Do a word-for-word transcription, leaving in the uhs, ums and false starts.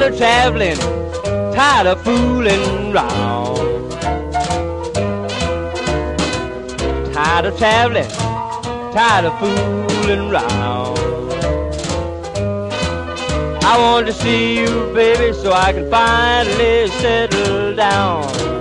Tired of traveling, tired of fooling round. Tired of traveling, tired of fooling round. I want to see you, baby, so I can finally settle down.